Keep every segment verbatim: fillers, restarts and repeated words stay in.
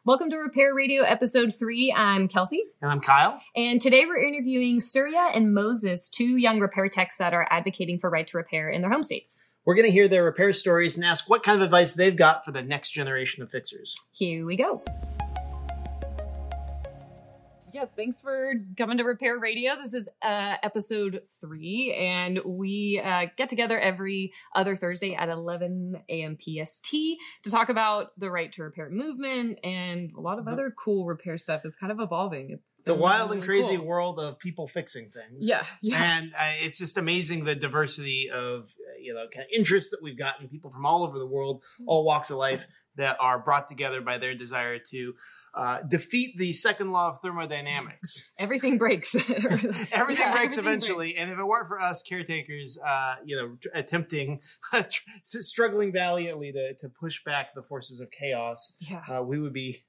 Welcome to Repair Radio episode three. I'm Kelsey. And I'm Kyle. And today we're interviewing Surya and Moses, two young repair techs that are advocating for right to repair in their home states. We're going to hear their repair stories and ask what kind of advice they've got for the next generation of fixers. Here we go. Yeah, thanks for coming to Repair Radio. This is uh, episode three, and we uh, get together every other Thursday at eleven a.m. P S T to talk about the right to repair movement and a lot of other cool repair stuff is kind of evolving. It's the wild really and crazy cool. world of people fixing things. Yeah, yeah. And uh, it's just amazing the diversity of uh, you know kind of interests that we've gotten, people from all over the world, all walks of life, that are brought together by their desire to uh, defeat the second law of thermodynamics. Everything breaks. everything yeah, breaks everything eventually. Breaks. And if it weren't for us caretakers, uh, you know, tr- attempting, struggling valiantly to, to push back the forces of chaos, yeah. uh, we would be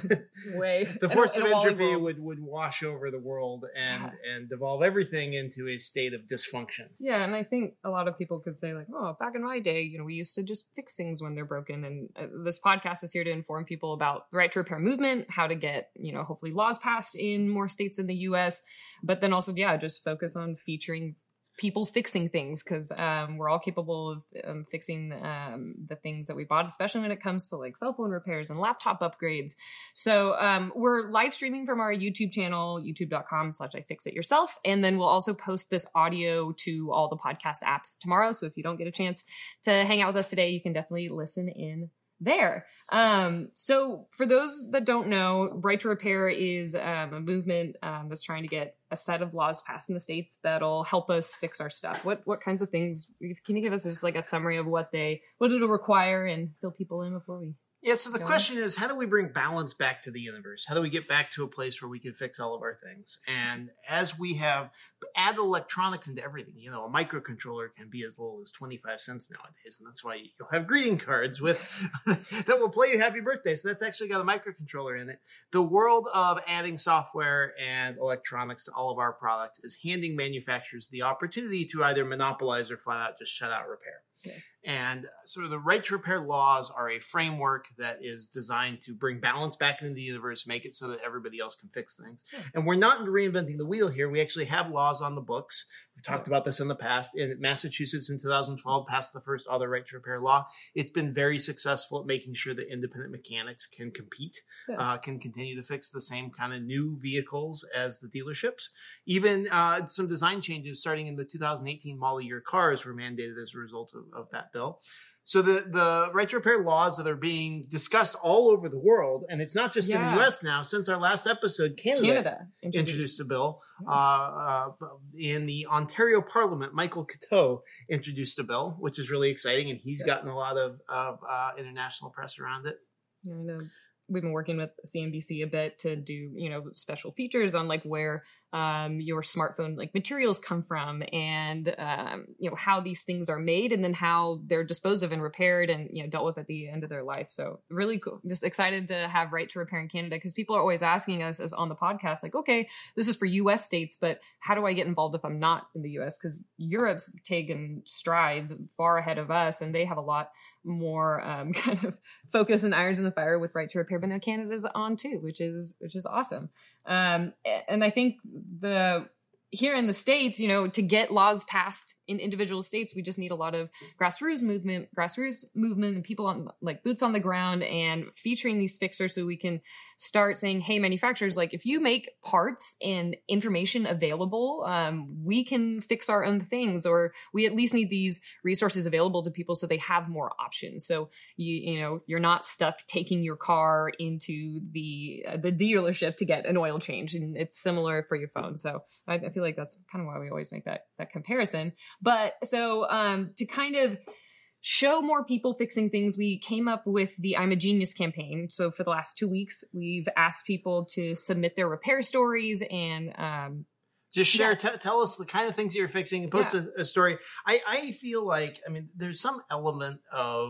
way the force in a, of in entropy would, would wash over the world and, yeah. and devolve everything into a state of dysfunction. Yeah. And I think a lot of people could say like, oh, back in my day, you know, we used to just fix things when they're broken. And uh, this podcast is here to inform people about the right to repair movement, how to get, you know, hopefully laws passed in more states in the U S, but then also, yeah, just focus on featuring people fixing things because um, we're all capable of um, fixing um, the things that we bought, especially when it comes to like cell phone repairs and laptop upgrades. So um, we're live streaming from our YouTube channel, youtube.com slash iFixItYourself. And then we'll also post this audio to all the podcast apps tomorrow. So if you don't get a chance to hang out with us today, you can definitely listen in there. Um, so for those that don't know, Right to Repair is um, a movement um, that's trying to get a set of laws passed in the states that'll help us fix our stuff. What what kinds of things, can you give us just like a summary of what they, what it'll require and fill people in before we Yeah, so the Go question on. is, how do we bring balance back to the universe? How do we get back to a place where we can fix all of our things? And as we have added electronics into everything, you know, a microcontroller can be as little as twenty-five cents nowadays. And that's why you'll have greeting cards with that will play you happy birthday. So that's actually got a microcontroller in it. The world of adding software and electronics to all of our products is handing manufacturers the opportunity to either monopolize or flat out just shut out repair. Okay. And sort of the right to repair laws are a framework that is designed to bring balance back into the universe, make it so that everybody else can fix things. Yeah. And we're not reinventing the wheel here. We actually have laws on the books. We've talked about this in the past. In Massachusetts in two thousand twelve passed the first other right to repair law. It's been very successful at making sure that independent mechanics can compete, yeah. uh, can continue to fix the same kind of new vehicles as the dealerships. Even uh, some design changes starting in the two thousand eighteen model year cars were mandated as a result of, of that bill. So the, the right to repair laws that are being discussed all over the world, and it's not just yeah. in the U S now. Since our last episode, Canada, Canada introduced. introduced a bill. Uh, uh, in the Ontario Parliament, Michael Coteau introduced a bill, which is really exciting, and he's yeah. gotten a lot of, of uh, international press around it. Yeah, I know. We've been working with C N B C a bit to do, you know, special features on like where um, your smartphone like materials come from and, um, you know, how these things are made and then how they're disposed of and repaired and, you know, dealt with at the end of their life. So really cool. Just excited to have Right to Repair in Canada because people are always asking us as on the podcast, like, okay, this is for U S states, but how do I get involved if I'm not in the U S? Because Europe's taken strides far ahead of us and they have a lot more um, kind of focus and irons in the fire with Right to Repair, but now Canada's on too, which is which is awesome. Um, and I think the here in the States, you know, to get laws passed in individual states, we just need a lot of grassroots movement, grassroots movement and people on like boots on the ground and featuring these fixers so we can start saying, hey, manufacturers, like if you make parts and information available, um, we can fix our own things, or we at least need these resources available to people so they have more options. So you, you know, you're not stuck taking your car into the, uh, the dealership to get an oil change. And it's similar for your phone. So I, I feel like that's kind of why we always make that, that comparison. But so um, to kind of show more people fixing things, we came up with the I'm a Genius campaign. So for the last two weeks, we've asked people to submit their repair stories and um, just share, yes. t- tell us the kind of things that you're fixing and post yeah. a, a story. I, I feel like, I mean, there's some element of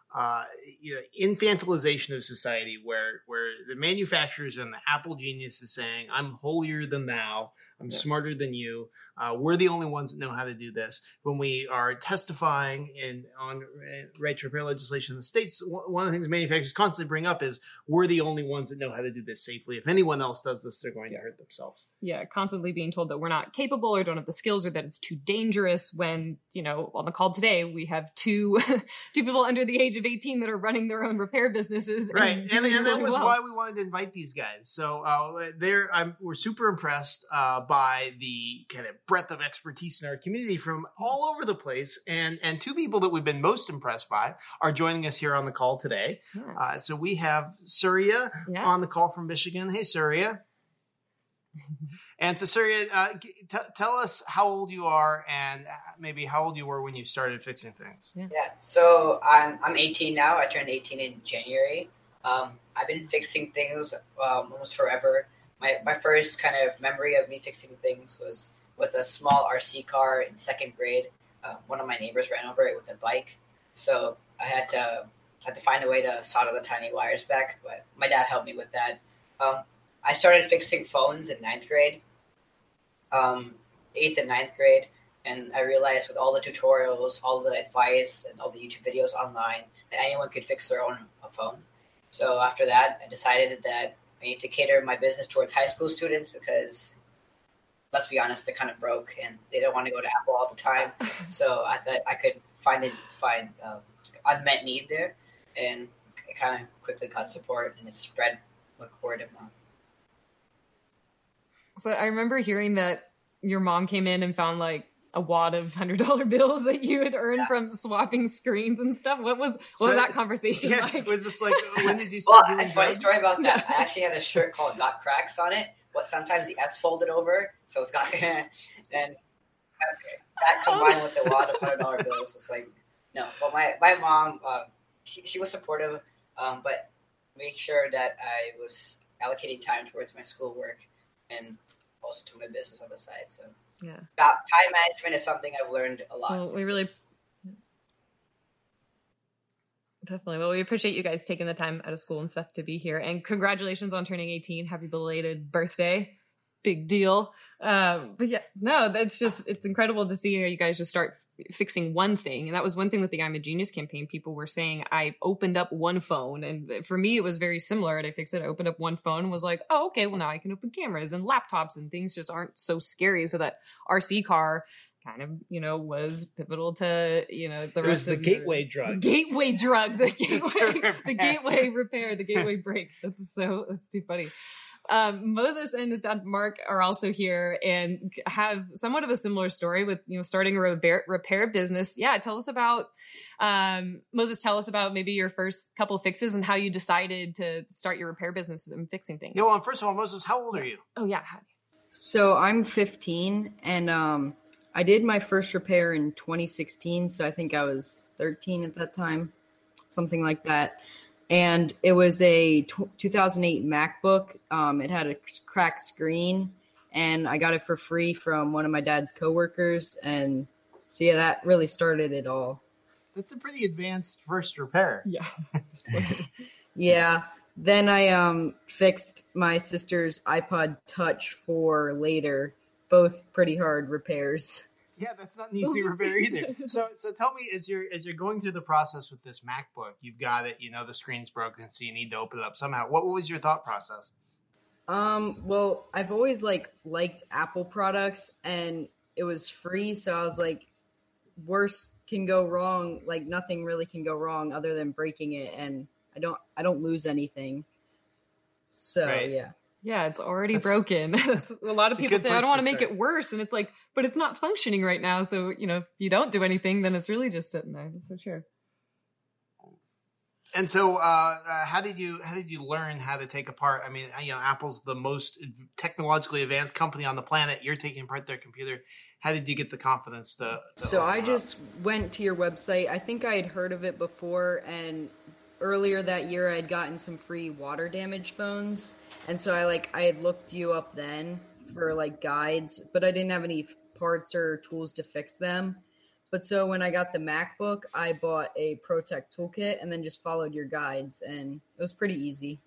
uh, you know, infantilization of society, where where the manufacturers and the Apple genius is saying, "I'm holier than thou. I'm yeah. smarter than you. Uh, we're the only ones that know how to do this." When we are testifying in on right to repair legislation in the states, one of the things manufacturers constantly bring up is we're the only ones that know how to do this safely. If anyone else does this, they're going to hurt themselves. Yeah, constantly being told that we're not capable or don't have the skills or that it's too dangerous. When, you know, on the call today, we have two two people under the age of eighteen that are running their own repair businesses. Right, and, and, and really that was well. why we wanted to invite these guys. So uh, they're I'm, we're super impressed uh, by the kind of breadth of expertise in our community from all over the place. And and two people that we've been most impressed by are joining us here on the call today. Yeah. Uh, so we have Surya yeah. on the call from Michigan. Hey, Surya. And so, Surya, uh, t- tell us how old you are and maybe how old you were when you started fixing things. Yeah, yeah. So I'm I'm eighteen now. I turned eighteen in January. Um, I've been fixing things um, almost forever. My my first kind of memory of me fixing things was with a small R C car in second grade. Uh, one of my neighbors ran over it with a bike, so I had to had to find a way to solder the tiny wires back. But my dad helped me with that. Um, I started fixing phones in ninth grade, um, eighth and ninth grade, and I realized with all the tutorials, all the advice, and all the YouTube videos online, that anyone could fix their own phone. So after that, I decided that I need to cater my business towards high school students because, let's be honest, they're kind of broke and they don't want to go to Apple all the time. So I thought I could find it, find um, unmet need there, and it kind of quickly got support, and it spread like word of mouth. So I remember hearing that your mom came in and found like a wad of hundred dollar bills that you had earned yeah. from swapping screens and stuff. What was what so, was that conversation yeah, like? Was this like when did you start well, doing it's a funny story about that. I actually had a shirt called "Got Cracks" on it, but sometimes the S folded over, so it's got and that combined with the wad of hundred dollar bills was like no. But my my mom, uh, she she was supportive, um, but make sure that I was allocating time towards my schoolwork and also to my business on the side. So yeah, that time management is something I've learned a lot. Well, we really definitely. Well, we appreciate you guys taking the time out of school and stuff to be here. And congratulations on turning eighteen. Happy belated birthday. Big deal. Um, but yeah, no, that's just, it's incredible to see you guys just start f- fixing one thing. And that was one thing with the I'm a Genius campaign. People were saying, I opened up one phone. And for me, it was very similar. And I fixed it. I opened up one phone and was like, oh, okay, well now I can open cameras and laptops and things just aren't so scary. So that R C car kind of, you know, was pivotal to, you know, the it rest was the of gateway the, drug. The gateway drug, the gateway, the gateway repair, the gateway break. That's so, that's too funny. Um, Moses and his dad Mark are also here and have somewhat of a similar story with, you know, starting a repair, repair business. Yeah. Tell us about, um, Moses, tell us about maybe your first couple of fixes and how you decided to start your repair business and fixing things. Yeah, well, first of all, Moses, how old are you? Oh yeah. So I'm fifteen and, um, I did my first repair in twenty sixteen. So I think I was thirteen at that time, something like that. And it was a two thousand eight MacBook. Um, it had a cracked screen, and I got it for free from one of my dad's coworkers. And so, yeah, that really started it all. That's a pretty advanced first repair. Yeah. Yeah. Then I um, fixed my sister's iPod Touch for later. Both pretty hard repairs. Yeah, that's not an easy repair either. So, so tell me, as you're as you're going through the process with this MacBook, you've got it. You know, the screen's broken, so you need to open it up somehow. What, what was your thought process? Um, well, I've always like liked Apple products, and it was free, so I was like, worst can go wrong. Like nothing really can go wrong other than breaking it, and I don't I don't lose anything. So right. yeah. Yeah, it's already That's, broken. A lot of people say, I don't want to make it worse. And it's like, but it's not functioning right now. So, you know, if you don't do anything, then it's really just sitting there. That's so true. And so, uh, uh, how did you how did you learn how to take apart? I mean, you know, Apple's the most technologically advanced company on the planet. You're taking apart their computer. How did you get the confidence to? to so I just up? went to your website. I think I had heard of it before, and earlier that year I had gotten some free water damage phones. And so I like I had looked you up then for like guides, but I didn't have any parts or tools to fix them. But so when I got the MacBook, I bought a ProTech toolkit and then just followed your guides, and it was pretty easy.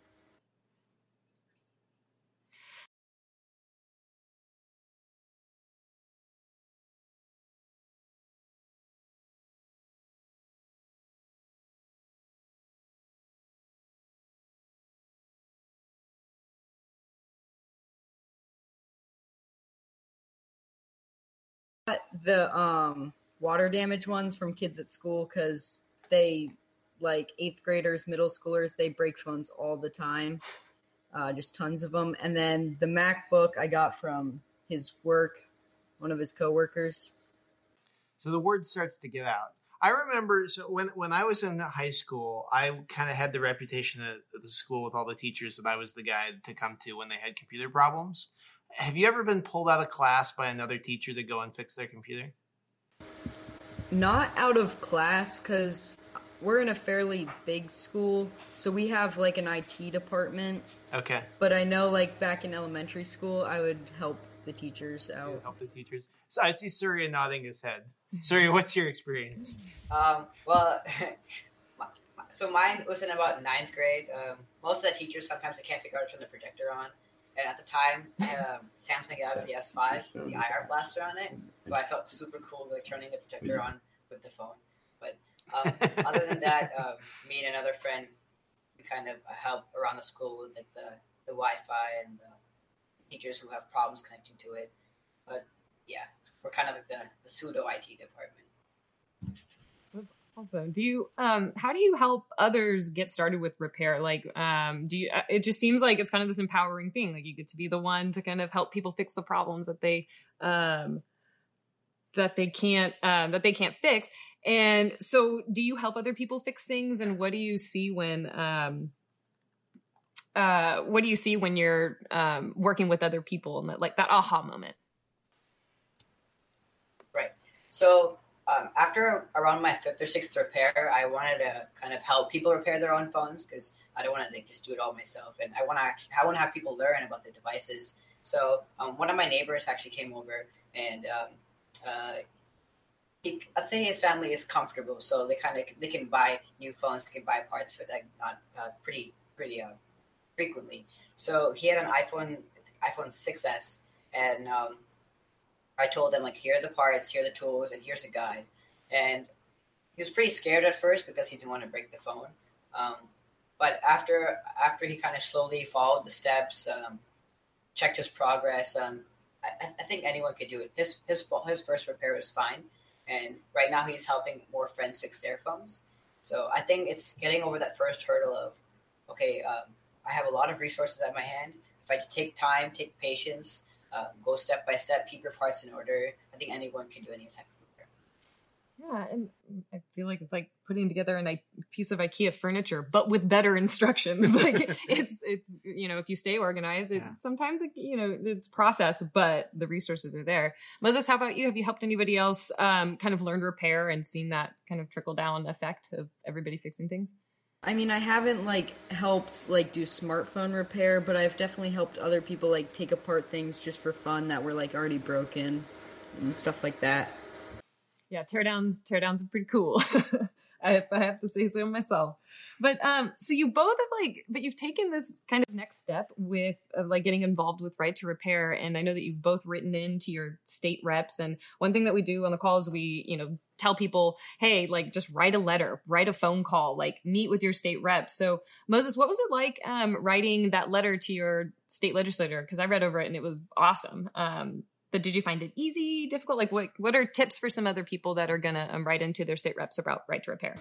The um, water damage ones from kids at school because they, like eighth graders, middle schoolers, they break phones all the time, uh, just tons of them. And then the MacBook I got from his work, one of his coworkers. So the word starts to get out. I remember, so when when I was in high school, I kind of had the reputation at, at the school with all the teachers that I was the guy to come to when they had computer problems. Have you ever been pulled out of class by another teacher to go and fix their computer? Not out of class, because we're in a fairly big school, so we have like an I T department. Okay. But I know like back in elementary school, I would help the teachers out. Help the teachers. So I see Surya nodding his head. Surya, what's your experience? Um, well, so mine was in about ninth grade. Um, most of the teachers, sometimes they can't figure out to turn the projector on. And at the time, I had a Samsung Galaxy S five with the I R blaster on it. So I felt super cool like turning the projector on with the phone. But um, other than that, um, me and another friend, we kind of help around the school with like the, the Wi-Fi and the teachers who have problems connecting to it. But yeah, we're kind of like the, the pseudo I T department. That's awesome. Do you, um, how do you help others get started with repair? Like, um, do you, it just seems like it's kind of this empowering thing. Like you get to be the one to kind of help people fix the problems that they, um, that they can't, um, that they can't fix. And so do you help other people fix things? And what do you see when, um, uh, what do you see when you're, um, working with other people and that, like that aha moment? Right. So, Um, after around my fifth or sixth repair, I wanted to kind of help people repair their own phones because I don't want to like, just do it all myself, and I want to actually, I want to have people learn about their devices. So um, one of my neighbors actually came over, and um, uh, he, I'd say his family is comfortable, so they kind of they can buy new phones, they can buy parts for that not uh, pretty pretty uh, frequently. So he had an iPhone iPhone six S, and um, I told him, like, here are the parts, here are the tools, and here's a guide. And he was pretty scared at first because he didn't want to break the phone. Um, but after after he kind of slowly followed the steps, um, checked his progress, um, I, I think anyone could do it. His, his, his first repair was fine. And right now he's helping more friends fix their phones. So I think it's getting over that first hurdle of, okay, um, I have a lot of resources at my hand. If I take time, take patience, Uh, go step by step, keep your parts in order. I think anyone can do any type of repair. Yeah, and I feel like it's like putting together a piece of IKEA furniture, but with better instructions. Like it's it's you know, if you stay organized, it yeah. sometimes it, you know it's process, but the resources are there. Moses, how about you? Have you helped anybody else um, kind of learn repair and seen that kind of trickle down effect of everybody fixing things? I mean, I haven't, like, helped, like, do smartphone repair, but I've definitely helped other people, like, take apart things just for fun that were, like, already broken and stuff like that. Yeah, teardowns, teardowns are pretty cool. I, if I have to say so myself. But um, so you both have like, but you've taken this kind of next step with uh, like getting involved with Right to Repair. And I know that you've both written into your state reps. And one thing that we do on the call is we, you know, tell people, hey, like just write a letter, write a phone call, like meet with your state reps. So Moses, what was it like um, writing that letter to your state legislator? Because I read over it and it was awesome. Um, but did you find it easy, difficult? Like what, what are tips for some other people that are going to um, write into their state reps about Right to Repair?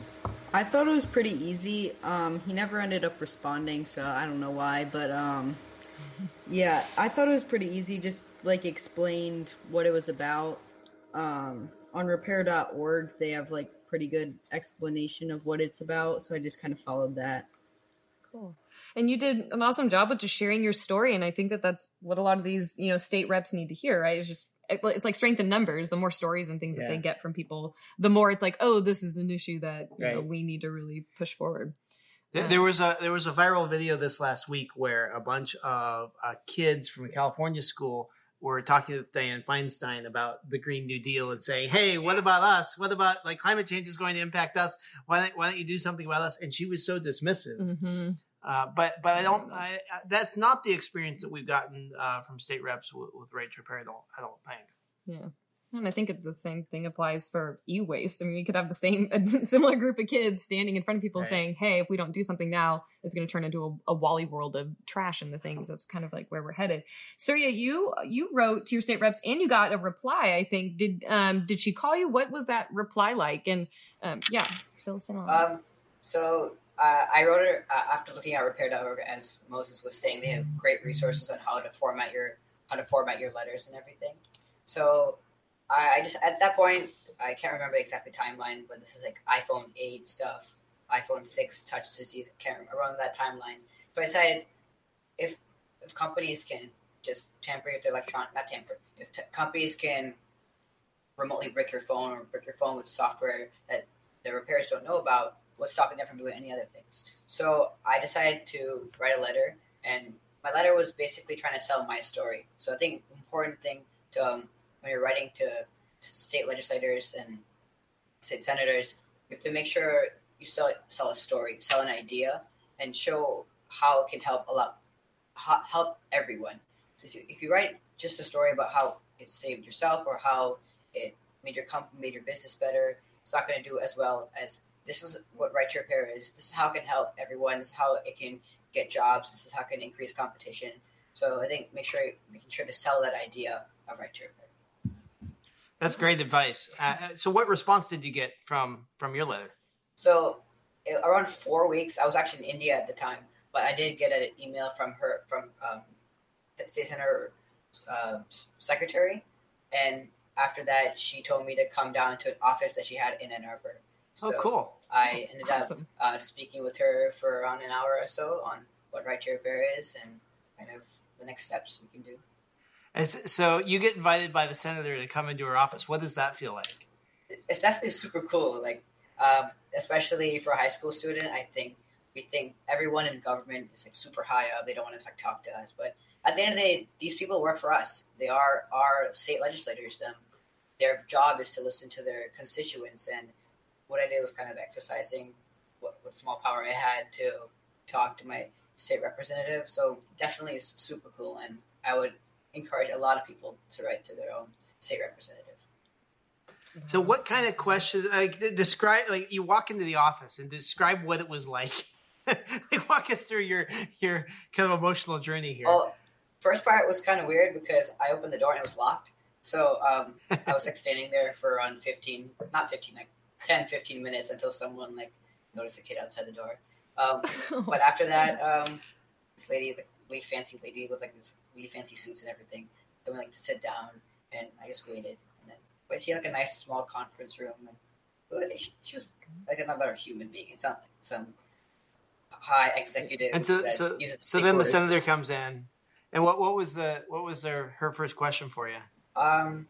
I thought it was pretty easy. Um, he never ended up responding, so I don't know why. But um, yeah, I thought it was pretty easy. Just like explained what it was about. Um, on repair dot org, they have like pretty good explanation of what it's about. So I just kind of followed that. Cool. And you did an awesome job with just sharing your story. And I think that that's what a lot of these, you know, state reps need to hear, right? It's just, it's like strength in numbers. The more stories and things yeah. that they get from people, the more it's like, oh, this is an issue that you right. know, we need to really push forward. There, there was a there was a viral video this last week where a bunch of uh, kids from a California school were talking to Dianne Feinstein about the Green New Deal and saying, hey, what about us? What about like climate change is going to impact us? Why don't, why don't you do something about us? And she was so dismissive. Mm-hmm. Uh, but but I don't. I, I, that's not the experience that we've gotten uh, from state reps with, with Right to Repair. I don't. I don't think. Yeah, and I think it, the same thing applies for e-waste. I mean, you could have the same a similar group of kids standing in front of people right. saying, "Hey, if we don't do something now, it's going to turn into a, a Wally world of trash and the things." That's kind of like where we're headed. Surya, you you wrote to your state reps and you got a reply. I think did um did she call you? What was that reply like? And um, yeah, fill us in on. Um. So. Uh, I wrote it uh, after looking at repair dot org, as Moses was saying. They have great resources on how to format your how to format your letters and everything. So I, I just at that point I can't remember the exact timeline, but this is like iPhone eight stuff, iPhone six touch disease. I can't remember around that timeline. So I decided if if companies can just tamper with their electron, not tamper, if t- companies can remotely brick your phone or brick your phone with software that the repairers don't know about, what's stopping them from doing any other things? So I decided to write a letter, and my letter was basically trying to sell my story. So I think the important thing to, um, when you're writing to state legislators and state senators, you have to make sure you sell sell a story, sell an idea, and show how it can help a lot, help everyone. So if you if you write just a story about how it saved yourself or how it made your company, made your business better, it's not going to do as well as this is what Right to Repair is. This is how it can help everyone. This is how it can get jobs. This is how it can increase competition. So I think make sure making sure to sell that idea of Right to Repair. That's great advice. Uh, so what response did you get from from your letter? So it, around four weeks, I was actually in India at the time, but I did get an email from her, from um, the state senator uh, secretary. And after that, she told me to come down to an office that she had in Ann Arbor. So oh, cool. I ended awesome. up uh, speaking with her for around an hour or so on what Right to Repair is and kind of the next steps we can do. And so you get invited by the senator to come into her office. What does that feel like? It's definitely super cool. Like, um, especially for a high school student, I think we think everyone in government is like super high up. They don't want to like, talk to us. But at the end of the day, these people work for us. They are our state legislators. Them. Their job is to listen to their constituents, and what I did was kind of exercising what, what small power I had to talk to my state representative. So definitely it's super cool. And I would encourage a lot of people to write to their own state representative. So what kind of questions, like describe, like you walk into the office and describe what it was like. Like walk us through your, your kind of emotional journey here. Well, first part was kind of weird because I opened the door and it was locked. So um, I was like standing there for around fifteen, not fifteen, like ten, fifteen minutes until someone like noticed a kid outside the door. Um, but after that, um, this lady, like really fancy lady with like this really fancy suits and everything, told me like to sit down, and I just waited. And then, but she had like a nice small conference room, and she, she was like another human being. It's not like some high executive. And so, so, so then words. The senator comes in, and what what was the what was their her first question for you? Um,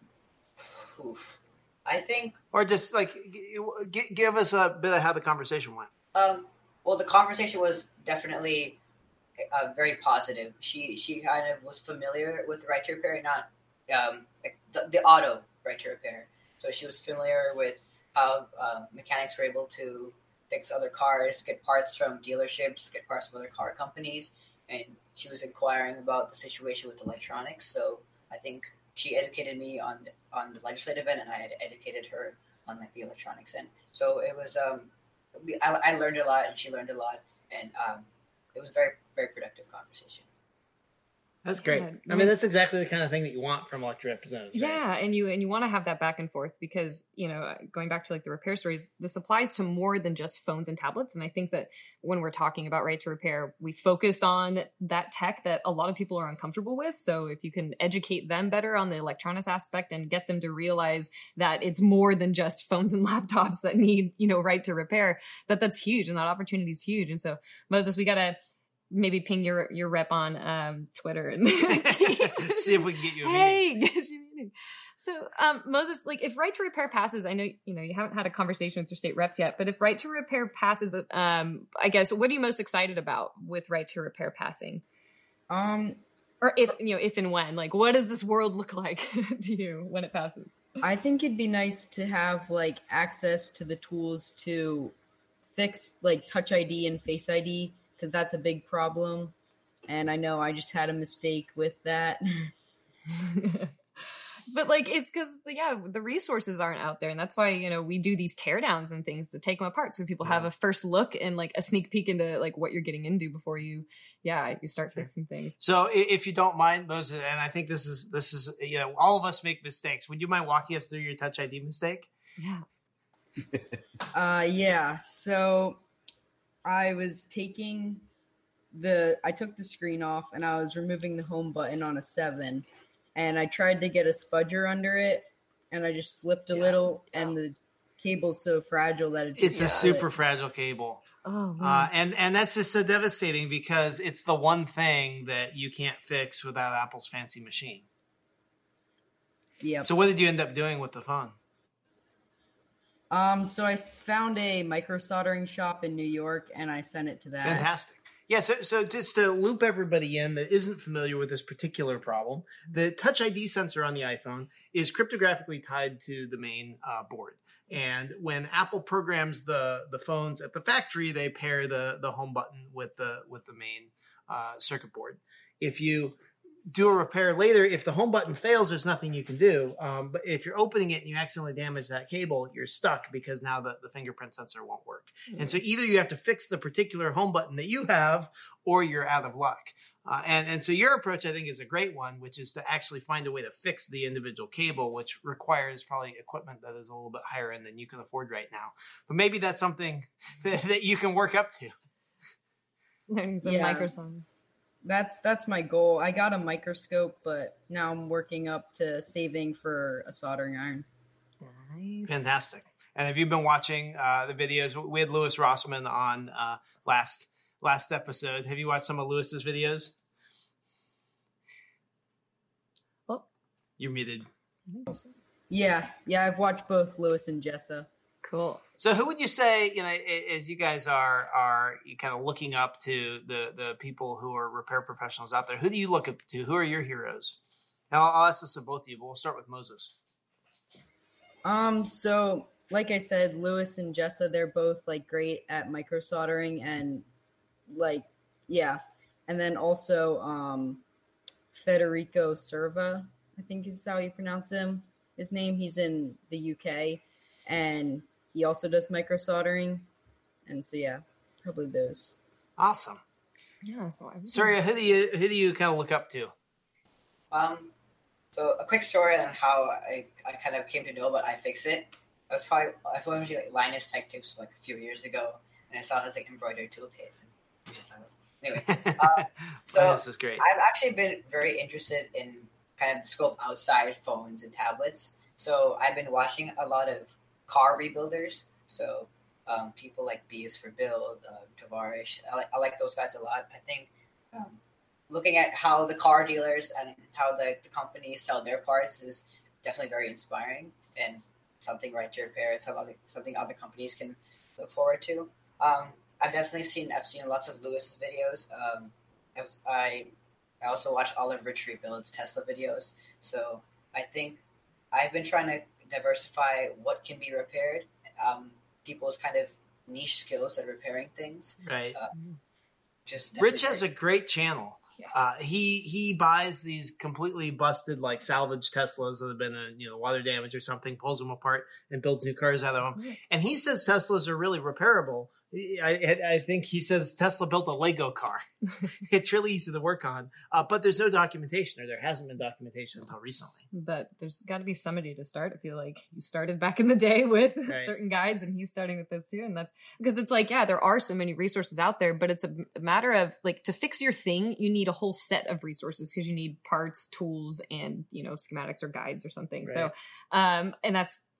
oof. I think, or just like g- give us a bit of how the conversation went. Um, well, the conversation was definitely uh, very positive. She she kind of was familiar with Right to Repair, not um, like the, the auto Right to Repair. So she was familiar with how uh, mechanics were able to fix other cars, get parts from dealerships, get parts from other car companies, and she was inquiring about the situation with electronics. So I think she educated me on on the legislative end, and I had educated her on like the electronics end. So it was um, we, I, I learned a lot, and she learned a lot, and um, it was very very productive conversation. That's great. Yeah. I mean, that's exactly the kind of thing that you want from elected representatives. Yeah, right? and you and you want to have that back and forth because, you know, going back to like the repair stories, this applies to more than just phones and tablets. And I think that when we're talking about Right to Repair, we focus on that tech that a lot of people are uncomfortable with. So if you can educate them better on the electronics aspect and get them to realize that it's more than just phones and laptops that need, you know, Right to Repair, that that's huge and that opportunity is huge. And so, Moses, we got to maybe ping your your rep on um, Twitter and see if we can get you a hey, meeting. Get you a meeting. So um, Moses, like if Right to Repair passes, I know you know you haven't had a conversation with your state reps yet, but if Right to Repair passes, um, I guess what are you most excited about with Right to Repair passing? Um, Or if, you know, if and when, like, what does this world look like to you when it passes? I think it'd be nice to have like access to the tools to fix like Touch I D and Face I D, because that's a big problem. And I know I just had a mistake with that. But like, it's because, yeah, the resources aren't out there. And that's why, you know, we do these teardowns and things to take them apart. So people yeah. have a first look and like a sneak peek into like what you're getting into before you, yeah, you start sure. fixing things. So if you don't mind, Moses, and I think this is, this is, you know, all of us make mistakes. Would you mind walking us through your Touch I D mistake? Yeah. uh, yeah. So I was taking the, I took the screen off and I was removing the home button on a seven. And I tried to get a spudger under it, and I just slipped a yeah. little, and the cable's so fragile that it's it's a super it. fragile cable. Oh, uh, and and that's just so devastating because it's the one thing that you can't fix without Apple's fancy machine. Yeah. So what did you end up doing with the phone? Um. So I found a micro soldering shop in New York, and I sent it to that. Fantastic. Yeah, so, so just to loop everybody in that isn't familiar with this particular problem, the Touch I D sensor on the iPhone is cryptographically tied to the main uh, board. And when Apple programs the, the phones at the factory, they pair the, the home button with the with the main uh, circuit board. If you do a repair later, if the home button fails, there's nothing you can do. Um, but if you're opening it and you accidentally damage that cable, you're stuck because now the, the fingerprint sensor won't work. Mm-hmm. And so either you have to fix the particular home button that you have, or you're out of luck. Uh, and, and so your approach, I think, is a great one, which is to actually find a way to fix the individual cable, which requires probably equipment that is a little bit higher end than you can afford right now. But maybe that's something that, that you can work up to. Learning some yeah. Microsoft. That's that's my goal. I got a microscope, but now I'm working up to saving for a soldering iron. Nice. Fantastic. And have you been watching uh, the videos? We had Louis Rossman on uh, last last episode. Have you watched some of Louis's videos? Oh. You're muted. Yeah. Yeah, I've watched both Louis and Jessa. Cool. So who would you say, you know, as you guys are are you kind of looking up to the, the people who are repair professionals out there, who do you look up to? Who are your heroes? Now, I'll ask this of both of you, but we'll start with Moses. Um, so like I said, Louis and Jessa, they're both like great at micro soldering and like, yeah. And then also um, Federico Serva, I think is how you pronounce him. His name, he's in the U K, and he also does micro soldering. And so, yeah, probably those. Awesome. Yeah. So I Sorry, who do you, who do you kind of look up to? Um, so a quick story on how I, I kind of came to know about iFixit. I was probably, I was watching like Linus Tech Tips like a few years ago, and I saw his like embroidery toolkit. Anyway, uh, so this is great. I've actually been very interested in kind of the scope outside phones and tablets. So I've been watching a lot of car rebuilders. So um, people like B is for Build, uh, Tavarish. I like, I like those guys a lot. I think um, looking at how the car dealers and how the, the companies sell their parts is definitely very inspiring and something Right to Repair and some other, something other companies can look forward to. Um, I've definitely seen I've seen lots of Louis's videos. Um, I, was, I I also watch all of Rich Rebuild's Tesla videos. So I think I've been trying to diversify what can be repaired, um, people's kind of niche skills at repairing things. Right. Uh, just Rich has a great channel. Yeah. Uh, he he buys these completely busted like salvage Teslas that have been a, you know water damage or something, pulls them apart and builds new cars out of them. Yeah. And he says Teslas are really repairable. I, I think he says Tesla built a Lego car. It's really easy to work on, uh, but there's no documentation, or there hasn't been documentation until recently. But there's got to be somebody to start. I feel like you started back in the day with right. certain guides, and he's starting with those too. And that's because it's like, yeah, there are so many resources out there, but it's a, a matter of like to fix your thing, you need a whole set of resources because you need parts, tools, and you know schematics or guides or something. Right. So, um, and that's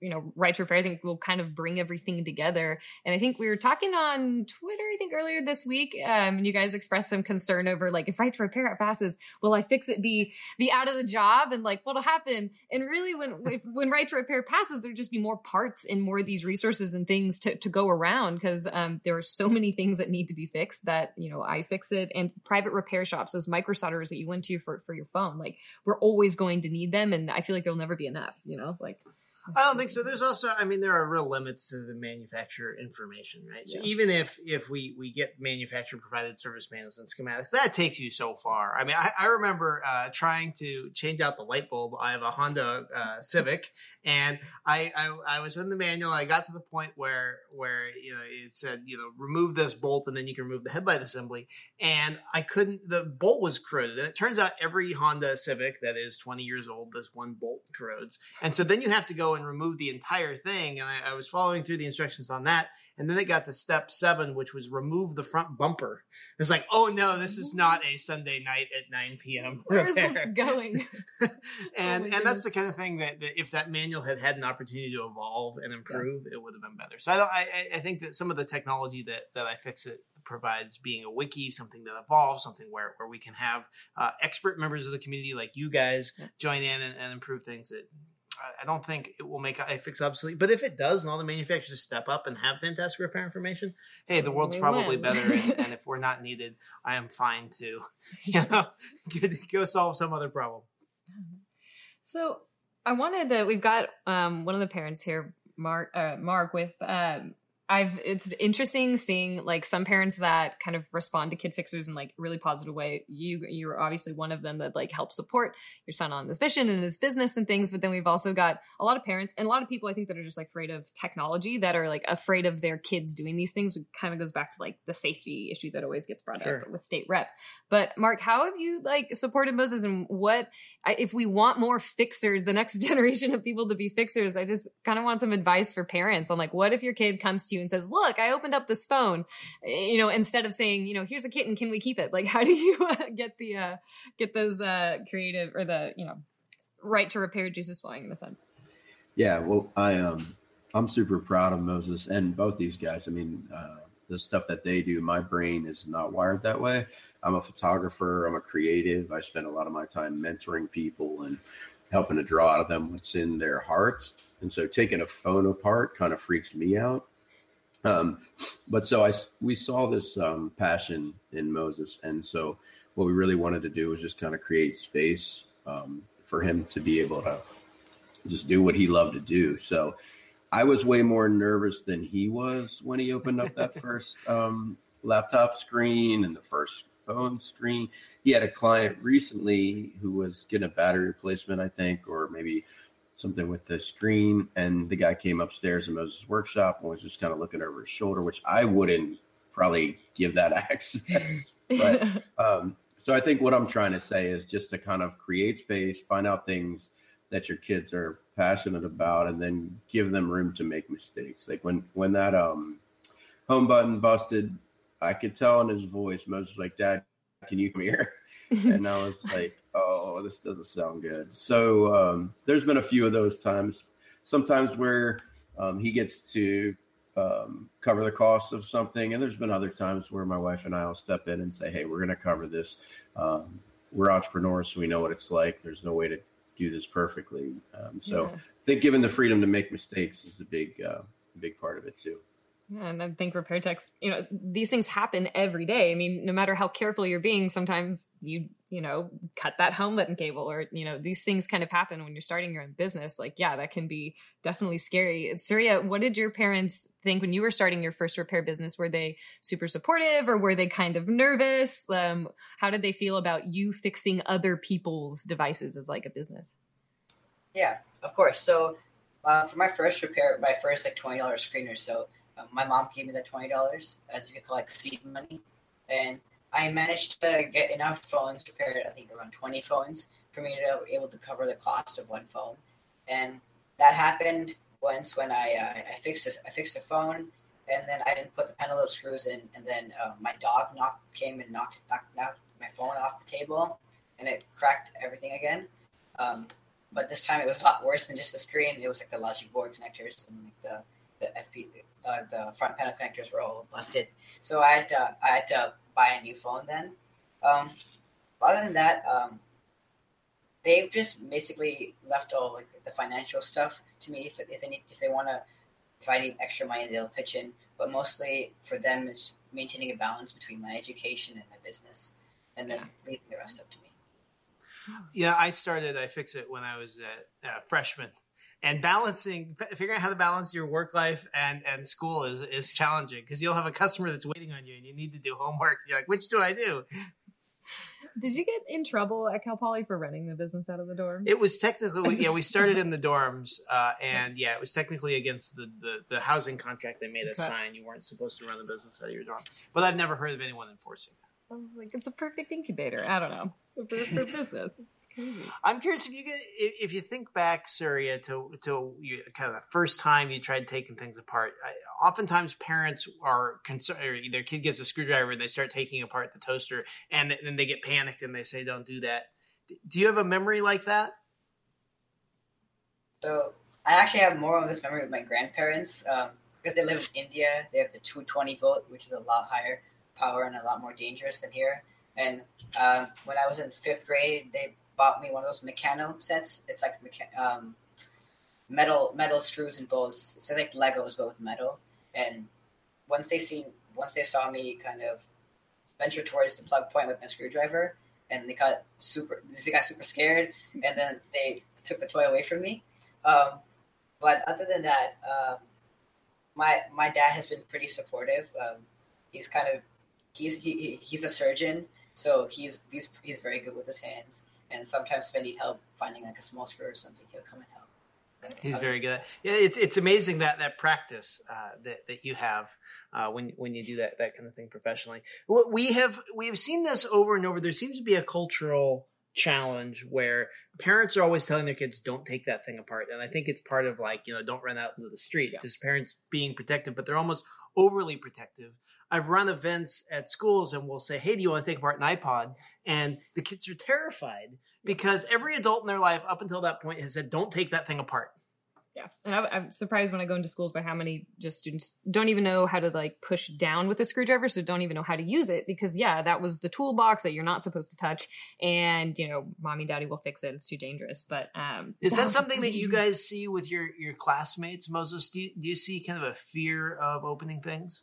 you know, Right to Repair, I think will kind of bring everything together. And I think we were talking on Twitter, I think earlier this week, um, and you guys expressed some concern over like, if Right to Repair passes, will iFixit be, be out of the job? And like, what'll happen? And really when, if, when Right to Repair passes, there'll just be more parts and more of these resources and things to, to go around. Cause, um, there are so many things that need to be fixed that, you know, iFixit and private repair shops, those micro solderers that you went to for, for your phone, like we're always going to need them. And I feel like there'll never be enough, you know, like. I don't think so. There's also, I mean, there are real limits to the manufacturer information, right? So Yeah. even if if we we get manufacturer provided service manuals and schematics, that takes you so far. I mean, I, I remember uh, trying to change out the light bulb. I have a Honda uh, Civic, and I, I I was in the manual. I got to the point where where you know it said you know remove this bolt and then you can remove the headlight assembly, and I couldn't. The bolt was corroded, and it turns out every Honda Civic that is twenty years old, this one bolt corrodes, and so then you have to go and remove the entire thing. And I, I was following through the instructions on that. And then they got to step seven, which was remove the front bumper. It's like, oh no, this is not a Sunday night at nine p.m. Where is repair. this going? and Oh and goodness. that's the kind of thing that, that if that manual had had an opportunity to evolve and improve, yeah. it would have been better. So I, don't, I I think that some of the technology that, that iFixit provides, being a wiki, something that evolves, something where, where we can have uh, expert members of the community like you guys yeah. join in and, and improve things that I don't think it will make iFixit obsolete, but if it does and all the manufacturers step up and have fantastic repair information, hey, the world's We probably win. better. And, and if we're not needed, I am fine to, you know, go solve some other problem. So I wanted to, we've got um, one of the parents here, Mark, uh, Mark with, um, I've, it's interesting seeing like some parents that kind of respond to Kid Fixers in like a really positive way. You, you're obviously one of them that like help support your son on this mission and his business and things. But then we've also got a lot of parents and a lot of people I think that are just like afraid of technology, that are like afraid of their kids doing these things. It kind of goes back to like the safety issue that always gets brought Sure. up with state reps. But Mark, how have you like supported Moses, and what, I, if we want more fixers, the next generation of people to be fixers, I just kind of want some advice for parents on like, what if your kid comes to you and says, look, I opened up this phone, you know, instead of saying, you know, here's a kitten, can we keep it? Like, how do you uh, get the, uh, get those uh, creative or the, you know, right to repair juices flowing in a sense? Yeah, well, I, um, I'm super proud of Moses and both these guys. I mean, uh, the stuff that they do, my brain is not wired that way. I'm a photographer. I'm a creative. I spend a lot of my time mentoring people and helping to draw out of them what's in their hearts. And so taking a phone apart kind of freaks me out. Um, but so I, we saw this um, passion in Moses. And so what we really wanted to do was just kind of create space um, for him to be able to just do what he loved to do. So I was way more nervous than he was when he opened up that first um, laptop screen and the first phone screen. He had a client recently who was getting a battery replacement, I think, or maybe something with the screen. And the guy came upstairs in Moses' workshop and was just kind of looking over his shoulder, which I wouldn't probably give that access. But um, so I think what I'm trying to say is just to kind of create space, find out things that your kids are passionate about, and then give them room to make mistakes. Like when, when that um, home button busted, I could tell in his voice, Moses was like, Dad, can you come here? And I was like, oh, this doesn't sound good. So um, there's been a few of those times, sometimes where um, he gets to um, cover the cost of something. And there's been other times where my wife and I will step in and say, hey, we're going to cover this. Um, we're entrepreneurs, so we know what it's like. There's no way to do this perfectly. Um, so Yeah. I think given the freedom to make mistakes is a big, uh, big part of it too. Yeah, and I think repair techs, you know, these things happen every day. I mean, no matter how careful you're being, sometimes you, you know, cut that home button cable, or, you know, these things kind of happen when you're starting your own business. Like, yeah, that can be definitely scary. Surya, what did your parents think when you were starting your first repair business? Were they super supportive, or were they kind of nervous? Um, how did they feel about you fixing other people's devices as like a business? Yeah, of course. So uh, for my first repair, my first like twenty dollars screen or so, um, my mom gave me the twenty dollars as you could collect seed money. And I managed to get enough phones repaired, I think around twenty phones, for me to be able to cover the cost of one phone. And that happened once when I uh, I fixed a, I fixed a phone, and then I didn't put the pentalobe screws in, and then uh, my dog knocked came and knocked, knocked knocked my phone off the table, and it cracked everything again. Um, but this time it was a lot worse than just the screen. It was like the logic board connectors and like the the F P uh, the front panel connectors were all busted. So I had to I had to buy a new phone then. Um, other than that, um, they've just basically left all like the financial stuff to me. If if they need, if they want to, if I need extra money, they'll pitch in. But mostly for them, it's maintaining a balance between my education and my business, and then leaving the rest up to me. Yeah, I started I Fix It when I was a, a freshman, and balancing, figuring out how to balance your work life and, and school is is challenging because you'll have a customer that's waiting on you and you need to do homework. You're like, which do I do? Did you get in trouble at Cal Poly for running the business out of the dorm? It was technically, yeah, we started in the dorms, uh, and yeah, it was technically against the, the, the housing contract they made us Okay. sign. You weren't supposed to run the business out of your dorm. But I've never heard of anyone enforcing that. I was like, it's a perfect incubator. I don't know. For, for business. It's crazy. I'm curious if you get, if, if you think back, Surya, to to you, kind of the first time you tried taking things apart. I, oftentimes, parents are concerned. Or their kid gets a screwdriver and they start taking apart the toaster, and then they get panicked and they say, "Don't do that." Do you have a memory like that? So I actually have more of this memory with my grandparents um, because they live in India. They have the two twenty volt, which is a lot higher power and a lot more dangerous than here. And um, when I was in fifth grade, they bought me one of those Meccano sets. It's like mecha- um, metal metal screws and bolts. It's like Legos but with metal. And once they seen once they saw me kind of venture towards the plug point with my screwdriver, and they got super they got super scared, and then they took the toy away from me. Um, but other than that, um, my my dad has been pretty supportive. Um, he's kind of he's he, he's a surgeon. So he's he's he's very good with his hands, and sometimes if I need help finding like a small screw or something, he'll come and help. He's very good. Yeah, it's it's amazing that that practice uh, that that you have uh, when when you do that that kind of thing professionally. We have we have seen this over and over. There seems to be a cultural challenge where parents are always telling their kids, "Don't take that thing apart," and I think it's part of like you know, don't run out into the street. Yeah. Just parents being protective, but they're almost overly protective. I've run events at schools and we'll say, "Hey, do you want to take apart an iPod?" And the kids are terrified because every adult in their life up until that point has said, "Don't take that thing apart." Yeah. And I, I'm surprised when I go into schools by how many just students don't even know how to like push down with a screwdriver. So don't even know how to use it because yeah, that was the toolbox that you're not supposed to touch. And, you know, mommy, daddy will fix it. It's too dangerous. But, um, Is that something that you guys see with your, your classmates, Moses? Do you, do you see kind of a fear of opening things?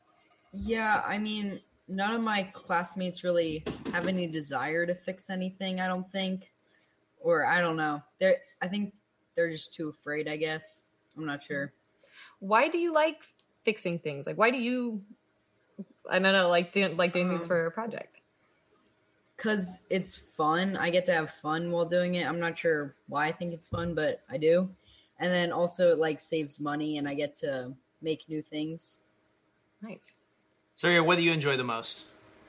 Yeah, I mean, none of my classmates really have any desire to fix anything, I don't think. Or I don't know. They're I think they're just too afraid, I guess. I'm not sure. Why do you like fixing things? Like, why do you, I don't know, like, do, like doing these for a project? Because it's fun. I get to have fun while doing it. I'm not sure why I think it's fun, but I do. And then also it like saves money and I get to make new things. Nice. So, yeah, what do you enjoy the most?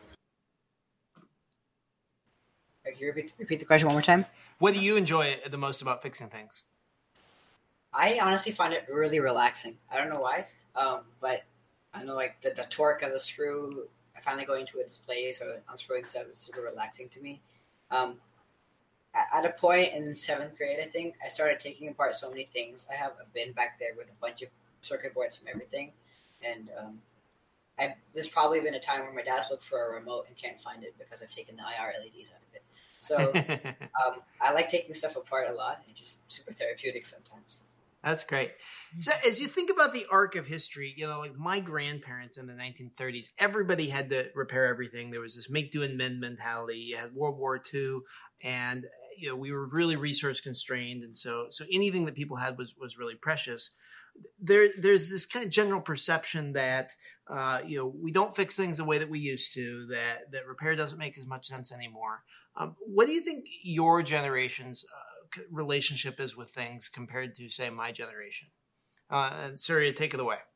Can you repeat, repeat the question one more time? What do you enjoy the most about fixing things? I honestly find it really relaxing. I don't know why, um, but I know like the, the torque of the screw, finally going to its place or unscrewing stuff is super relaxing to me. Um, at, at a point in seventh grade, I think, I started taking apart so many things. I have a bin back there with a bunch of circuit boards from everything. And um, I, there's probably been a time where my dad's looked for a remote and can't find it because I've taken the I R L E Ds out of it. So um, I like taking stuff apart a lot. It's just super therapeutic sometimes. That's great. So as you think about the arc of history, you know, like my grandparents in the nineteen thirties, everybody had to repair everything. There was this make, do, and mend mentality. You had World War Two, and you know we were really resource constrained, and so so anything that people had was was really precious. There, there's this kind of general perception that uh, you know we don't fix things the way that we used to. That that repair doesn't make as much sense anymore. Um, what do you think your generation's uh, relationship is with things compared to, say, my generation? Uh, and Surya, take it away.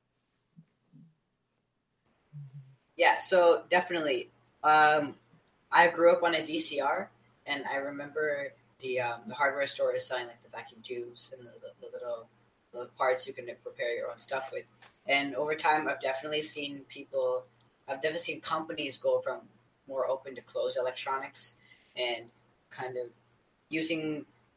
Yeah, so definitely. Um, I grew up on a V C R, and I remember the um, the hardware stores selling like the vacuum tubes and the, the, the little the parts you can prepare your own stuff with. And over time, I've definitely seen people, I've definitely seen companies go from more open to closed electronics and kind of using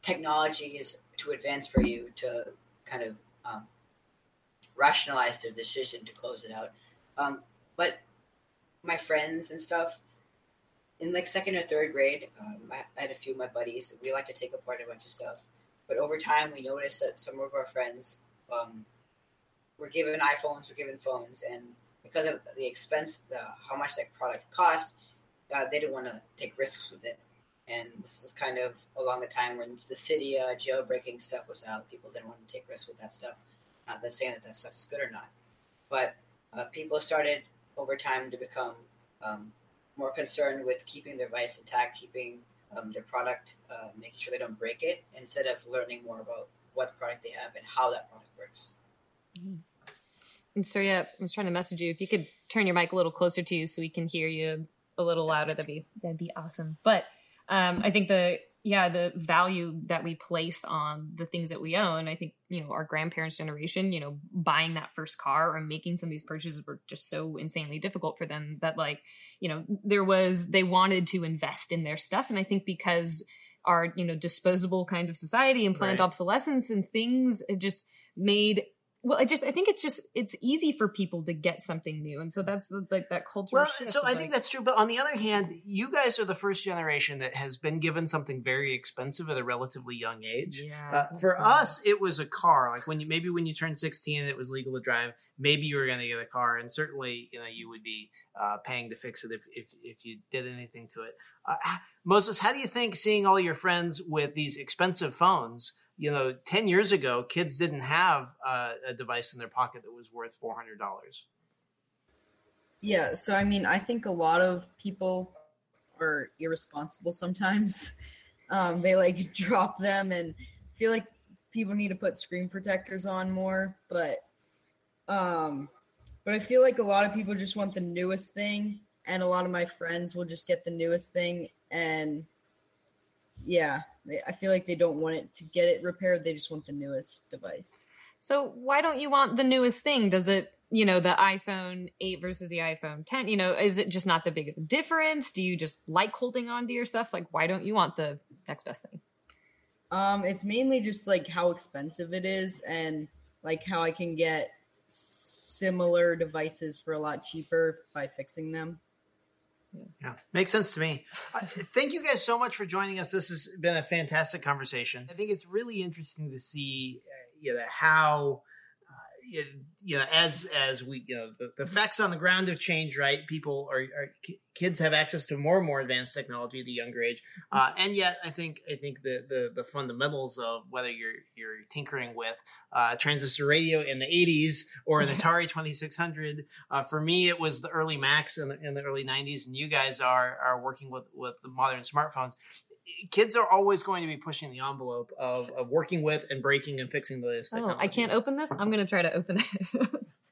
technology is too advanced for you to kind of um, rationalize their decision to close it out. Um, but my friends and stuff, in like second or third grade, um, I, I had a few of my buddies. We like to take apart a bunch of stuff. But over time, we noticed that some of our friends um, were given iPhones, were given phones, and because of the expense, the, how much that product cost, uh, they didn't want to take risks with it. And this is kind of along the time when the Cydia jailbreaking stuff was out. People didn't want to take risks with that stuff. Not that saying that that stuff is good or not. But uh, people started over time to become um, more concerned with keeping their device intact, keeping um, their product, uh, making sure they don't break it, instead of learning more about what product they have and how that product works. Mm-hmm. And so, yeah, I was trying to message you. If you could turn your mic a little closer to you so we can hear you a little louder, that'd be that'd be awesome. But um, I think the yeah the value that we place on the things that we own. I think you know our grandparents' generation, you know, buying that first car or making some of these purchases were just so insanely difficult for them that like you know there was they wanted to invest in their stuff, and I think because our you know disposable kind of society and planned Right. obsolescence and things, it just made. Well, I just I think it's just it's easy for people to get something new, and so that's the, like that culture. Well, shift so of, I like, think that's true. But on the other hand, you guys are the first generation that has been given something very expensive at a relatively young age. Yeah, Uh, for that's, uh, us, it was a car. Like when you maybe when you turned sixteen, and it was legal to drive. Maybe you were going to get a car, and certainly you know you would be uh, paying to fix it if if if you did anything to it. Uh, Moses, how do you think seeing all your friends with these expensive phones? You know, ten years ago, kids didn't have uh, a device in their pocket that was worth four hundred dollars. Yeah, so I mean, I think a lot of people are irresponsible sometimes. Um, they like drop them and feel like people need to put screen protectors on more, but um, but I feel like a lot of people just want the newest thing, and a lot of my friends will just get the newest thing, and yeah, they, I feel like they don't want it to get it repaired. They just want the newest device. So why don't you want the newest thing? Does it, you know, the iPhone eight versus the iPhone ten, you know, is it just not that big of a difference? Do you just like holding on to your stuff? Like, why don't you want the next best thing? Um, it's mainly just like how expensive it is and like how I can get similar devices for a lot cheaper by fixing them. Yeah, makes sense to me. Uh, thank you guys so much for joining us. This has been a fantastic conversation. I think it's really interesting to see, uh, you know, how, uh, you, you know, as as we, you know, the, the facts on the ground have changed, right? People are, are kids have access to more and more advanced technology at a younger age, uh, and yet I think I think the, the the fundamentals of whether you're you're tinkering with uh, transistor radio in the eighties or an Atari twenty-six hundred. Uh, for me, it was the early Macs in the, in the early nineties, and you guys are are working with with the modern smartphones. Kids are always going to be pushing the envelope of, of working with and breaking and fixing the latest Oh, technology. I can't open this? I'm going to try to open it.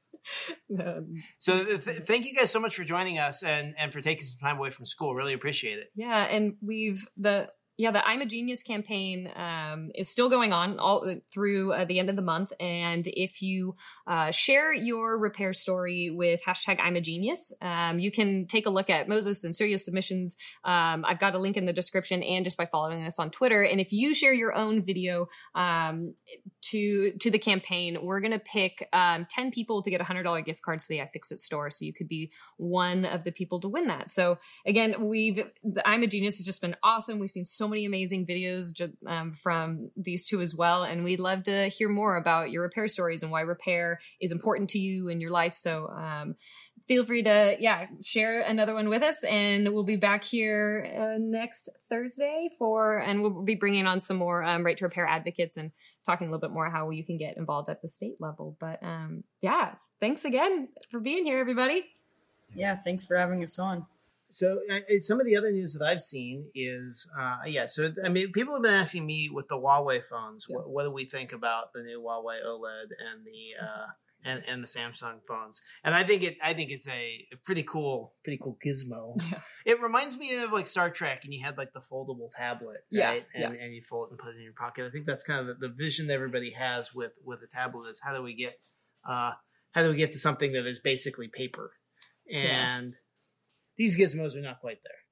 um, So th- thank you guys so much for joining us and, and for taking some time away from school. Really appreciate it. yeah, and we've the yeah the I'm a Genius campaign um, is still going on all through uh, the end of the month. And if you uh, share your repair story with hashtag I'm a Genius, um, you can take a look at Moses and Surya's submissions. Um, I've got a link in the description and just by following us on Twitter. And if you share your own video um, to to the campaign, we're going to pick um, ten people to get a one hundred dollars gift card to the iFixit store. So you could be one of the people to win that. So again, we've the I'm a Genius has just been awesome. We've seen so many amazing videos ju- um, from these two as well. And we'd love to hear more about your repair stories and why repair is important to you in your life. So um, feel free to, yeah, share another one with us. And we'll be back here uh, next Thursday for, and we'll be bringing on some more um, right to repair advocates and talking a little bit more how you can get involved at the state level. But um, yeah, thanks again for being here, everybody. Yeah, thanks for having us on. So uh, some of the other news that I've seen is, uh, yeah, so I mean, people have been asking me with the Huawei phones, Yeah. what, what do we think about the new Huawei OLED and the uh, and and the Samsung phones? And I think it, I think it's a pretty cool, pretty cool gizmo. Yeah. It reminds me of like Star Trek, and you had like the foldable tablet, Yeah, right? And yeah. and you fold it and put it in your pocket. I think that's kind of the, the vision that everybody has with with a tablet is how do we get, uh, how do we get to something that is basically paper, and these gizmos are not quite there.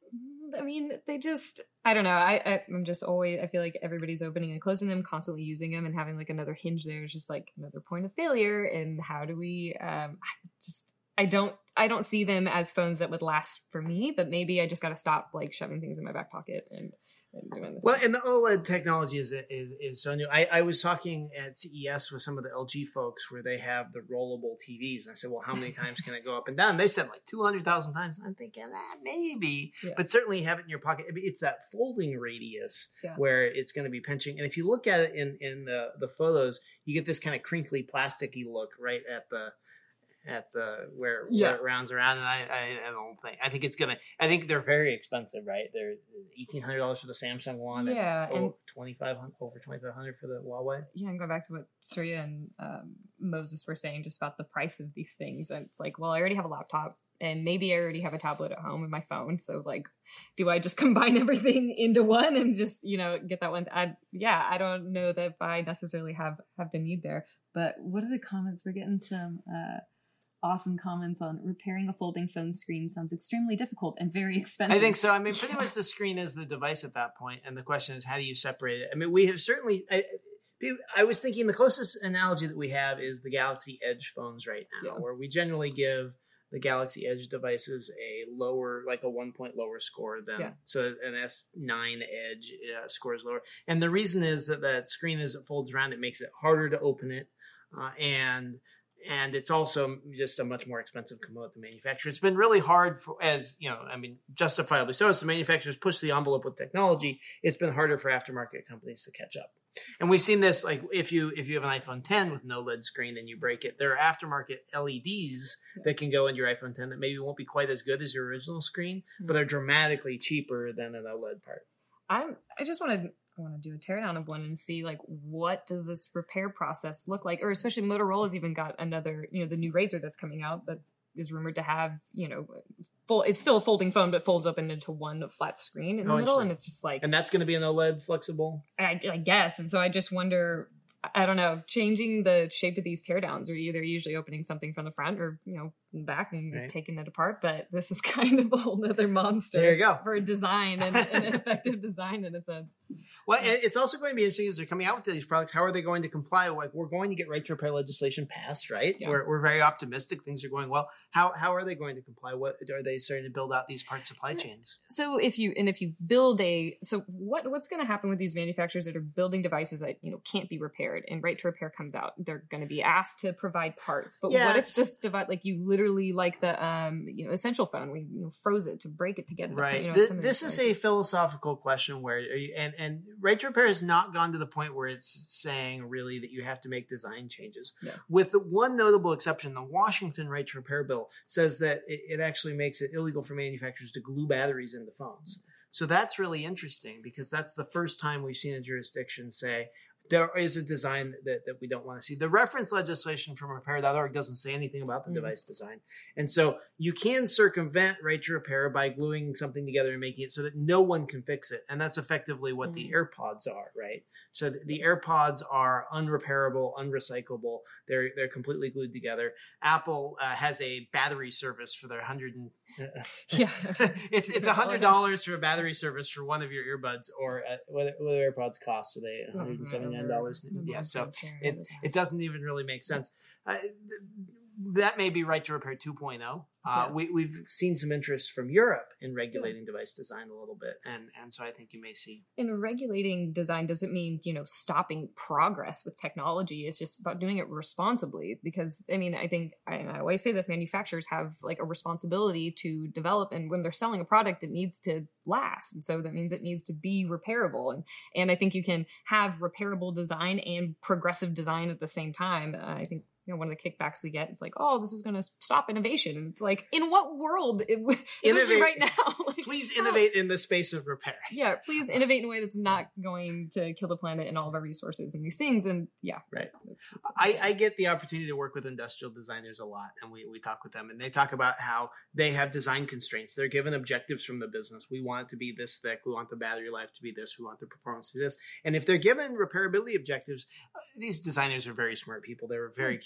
I mean, they just, I don't know. I, I, I'm just always, I feel like everybody's opening and closing them, constantly using them, and having like another hinge there is just like another point of failure. And how do we, um, I just, I don't, I don't see them as phones that would last for me, but maybe I just got to stop like shoving things in my back pocket and, and doing the Well, and the OLED technology is, is, is so new. I, I was talking at C E S with some of the L G folks where they have the rollable T Vs. And I said, well, how many times can it go up and down? They said like two hundred thousand times. I'm thinking, ah, maybe, Yeah. but certainly have it in your pocket. I mean, it's that folding radius Yeah. where it's going to be pinching. And if you look at it in, in the, the photos, you get this kind of crinkly, plasticky look right at the, at the where, Yeah. where it rounds around. And I, I, I don't think, I think it's going to, I think they're very expensive, right? They're eighteen hundred dollars for the Samsung one. Yeah, And, and- oh, twenty-five hundred over twenty-five hundred for the Huawei. yeah, and going back to what Surya and um, Moses were saying just about the price of these things. And it's like, well, I already have a laptop and maybe I already have a tablet at home with my phone. So like, do I just combine everything into one and just, you know, get that one? I, yeah, I don't know that I necessarily have, have the need there. But what are the comments? We're getting some uh, awesome comments on repairing a folding phone screen sounds extremely difficult and very expensive. I think so. I mean, pretty much the screen is the device at that point, and the question is, how do you separate it? I mean, we have certainly. I, I was thinking the closest analogy that we have is the Galaxy Edge phones right now, Yeah. where we generally give the Galaxy Edge devices a lower, like a one point lower score than Yeah. so an S nine Edge uh, scores lower, and the reason is that that screen as it folds around, it makes it harder to open it, uh, and. And it's also just a much more expensive component to manufacture. It's been really hard for, as you know, I mean, justifiably so. As the manufacturers push the envelope with technology, it's been harder for aftermarket companies to catch up. And we've seen this, like if you if you have an iPhone ten with an OLED screen and you break it, there are aftermarket L E Ds that can go into your iPhone ten that maybe won't be quite as good as your original screen, but they're dramatically cheaper than an OLED part. I'm, I just want to I want to do a teardown of one and see like what does this repair process look like, or especially Motorola's even got another, you know, the new Razr that's coming out that is rumored to have, you know, full. It's still a folding phone, but folds up into one flat screen in the Oh, middle, interesting. and it's just like And that's going to be an OLED flexible. I, I guess. And so I just wonder. I don't know, changing the shape of these teardowns, or either usually opening something from the front or, you know, from the back and Right. taking it apart. But this is kind of a whole nother monster There you go. for design and, and effective design in a sense. Well, and it's also going to be interesting as they're coming out with these products. How are they going to comply? Like, we're going to get right to repair legislation passed, right? Yeah. We're, we're very optimistic. Things are going well. How how are they going to comply? What are they starting to build out these part supply chains? So if you and if you build a so what what's going to happen with these manufacturers that are building devices that, you know, can't be repaired, and right to repair comes out, they're going to be asked to provide parts. But Yeah, what if it's- this device, like you literally like the um you know essential phone, we you know, froze it to break it together, Right. You know, Th- some of this these is devices. a philosophical question where, and and right to repair has not gone to the point where it's saying really that you have to make design changes. Yeah. With the one notable exception, the Washington right to repair bill says that it, it actually makes it illegal for manufacturers to glue batteries into phones. So that's really interesting because that's the first time we've seen a jurisdiction say there is a design that, that we don't want to see. The reference legislation from repair dot org doesn't say anything about the Mm. device design. And so you can circumvent right to repair by gluing something together and making it so that no one can fix it. And that's effectively what the AirPods are, right? So the, the AirPods are unrepairable, unrecyclable. They're they're completely glued together. Apple uh, has a battery service for their one hundred and, Yeah. it's it's one hundred dollars for a battery service for one of your earbuds, or uh, what what do AirPods cost? Are they one hundred seventy-nine dollars? Yeah, so it it doesn't even really make sense. Uh, th- that may be right to repair two point oh. Uh, Yeah. we, we've seen some interest from Europe in regulating device design a little bit, and and so I think you may see. In regulating design doesn't mean, you know, stopping progress with technology. It's just about doing it responsibly. Because I mean, I think I, I always say this: manufacturers have like a responsibility to develop, and when they're selling a product, it needs to last, and so that means it needs to be repairable. And and I think you can have repairable design and progressive design at the same time. Uh, I think. You know, one of the kickbacks we get is like, "Oh, this is going to stop innovation." And it's like, in what world? It, especially Innovate- right now. Like, Please how? innovate in the space of repair. Yeah, please innovate in a way that's not going to kill the planet and all of our resources and these things. And yeah, Right. it's just- I, I get the opportunity to work with industrial designers a lot, and we, we talk with them, and they talk about how they have design constraints. They're given objectives from the business. We want it to be this thick. We want the battery life to be this. We want the performance to be this. And if they're given repairability objectives, uh, these designers are very smart people. They're very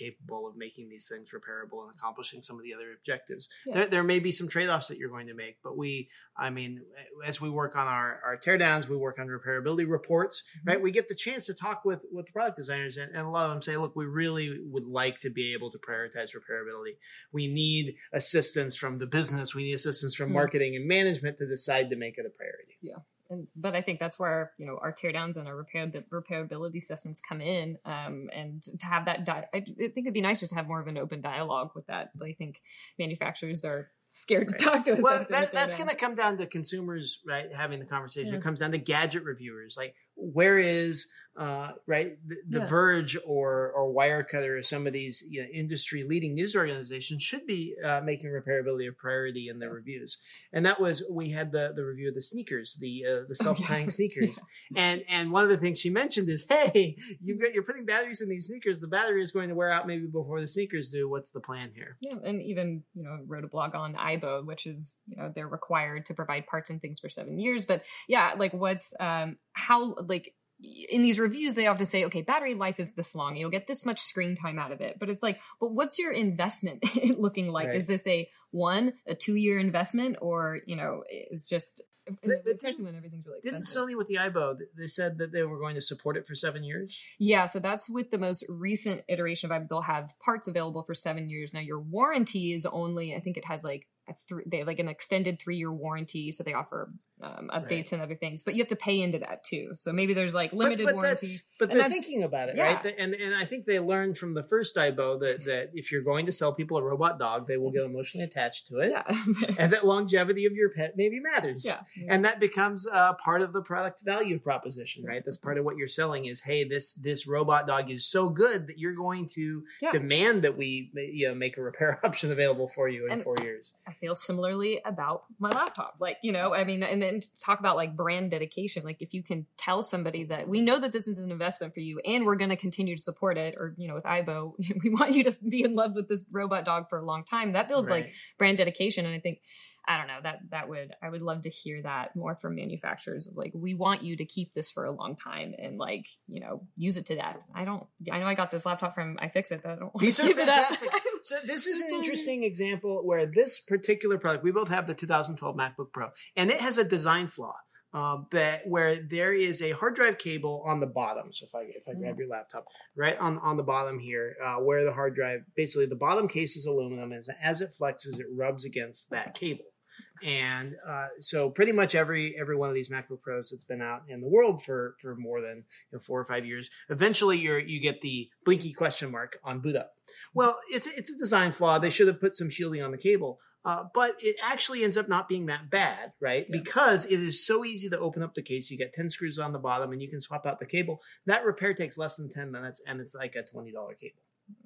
capable of making these things repairable and accomplishing some of the other objectives. Yeah. There, there may be some trade-offs that you're going to make, but we, I mean, as we work on our, our teardowns, we work on repairability reports, mm-hmm. right? We get the chance to talk with, with product designers, and, and a lot of them say, look, we really would like to be able to prioritize repairability. We need assistance from the business. We need assistance from mm-hmm. marketing and management to decide to make it a priority. Yeah. And, but I think that's where, you know, our teardowns and our repair, repairability assessments come in. Um, and to have that, di- I think it'd be nice just to have more of an open dialogue with that. I think manufacturers are scared to talk to us. Well, that, that's going to come down to consumers, right? Having the conversation. Yeah. It comes down to gadget reviewers. Like, where is, uh, right, the, the yeah. Verge or or Wirecutter or some of these you know, industry leading news organizations should be uh, making repairability a priority in their yeah. reviews. And that was, we had the, the review of the sneakers, the uh, the self-tying sneakers. Yeah. And and one of the things she mentioned is, hey, you've got, you're putting batteries in these sneakers. The battery is going to wear out maybe before the sneakers do. What's the plan here? Yeah, and even, you know, wrote a blog on I B O, which is, you know, they're required to provide parts and things for seven years. But yeah, like what's, um, how, like, in these reviews, they often say, okay, battery life is this long. You'll get this much screen time out of it. But it's like, but what's your investment looking like? Right. Is this a one, a two year investment, or, you know, it's just, but, but especially when everything's really expensive. Didn't Sony with the I B O, they said that they were going to support it for seven years? Yeah, so that's with the most recent iteration of I B O. They'll have parts available for seven years. Now, your warranty is only, I think it has like, a th- they have like an extended three-year warranty, so they offer um, updates right. and other things, but you have to pay into that too. So maybe there's like limited but, but warranty. That's, but they're thinking about it, yeah. right? And and I think they learned from the first I B O that, that if you're going to sell people a robot dog, they will get emotionally attached to it, yeah. and that longevity of your pet maybe matters. Yeah. And that becomes uh, part of the product value proposition, right? That's part of what you're selling is, hey, this this robot dog is so good that you're going to yeah. demand that we you know make a repair option available for you in and four years. I feel similarly about my laptop. Like, you know, I mean, and then talk about like brand dedication. Like if you can tell somebody that we know that this is an investment for you and we're going to continue to support it, or, you know, with I B O, we want you to be in love with this robot dog for a long time. That builds right. like brand dedication. And I think, I don't know, that, that would, I would love to hear that more from manufacturers of like, we want you to keep this for a long time and like, you know, use it to that. I don't, I know I got this laptop from iFixit, but I don't want These to are give fantastic. it up. So this is an interesting example where this particular product, we both have the two thousand twelve MacBook Pro, and it has a design flaw. Uh, that where there is a hard drive cable on the bottom. So if I if I mm. grab your laptop, right on, on the bottom here, uh, where the hard drive, basically the bottom case is aluminum, and as it flexes, it rubs against that cable. And uh, so pretty much every every one of these MacBook Pros that's been out in the world for for more than you know, four or five years, eventually you you get the blinky question mark on boot up. Well, it's it's a design flaw. They should have put some shielding on the cable. Uh, but it actually ends up not being that bad, right? Yeah. Because it is so easy to open up the case. You get ten screws on the bottom and you can swap out the cable. That repair takes less than ten minutes and it's like a twenty dollars cable.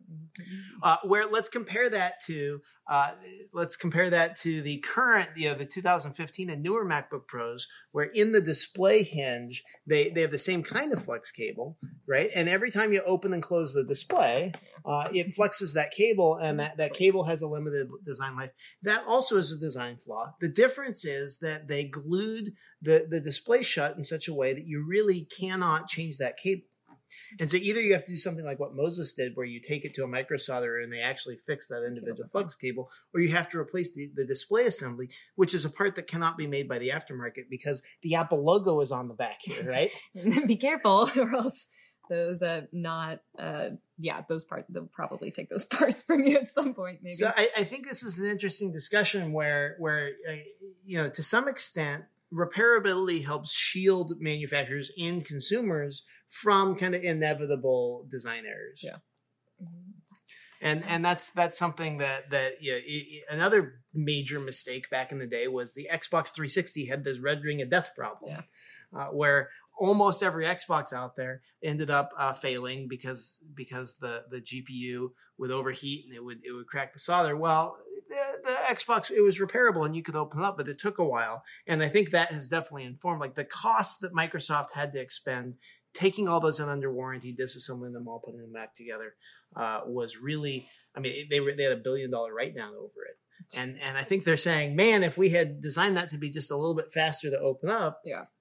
Uh, where let's compare that to uh, let's compare that to the current, you know, the two thousand fifteen and newer MacBook Pros, where in the display hinge they they have the same kind of flex cable, right? And every time you open and close the display, uh, it flexes that cable, and that that cable has a limited design life. That also is a design flaw. The difference is that they glued the the display shut in such a way that you really cannot change that cable. And so either you have to do something like what Moses did, where you take it to a micro solderer and they actually fix that individual flex cable, or you have to replace the, the display assembly, which is a part that cannot be made by the aftermarket because the Apple logo is on the back here, right? Be careful, or else those uh not uh yeah those parts, they'll probably take those parts from you at some point maybe. So I, I think this is an interesting discussion where where uh, you know, to some extent, repairability helps shield manufacturers and consumers from kind of inevitable design errors. Yeah. And and that's that's something that that yeah, it, another major mistake back in the day was the Xbox three sixty had this red ring of death problem, yeah. uh, where almost every Xbox out there ended up uh, failing because because the, the G P U would overheat and it would it would crack the solder. Well, the, the Xbox, it was repairable and you could open it up, but it took a while. And I think that has definitely informed like the cost that Microsoft had to expend taking all those in under warranty, disassembling them all, putting them back together, uh, was really, I mean, they were, they had a billion dollar write down over it. And, and I think they're saying, man, if we had designed that to be just a little bit faster to open up, yeah,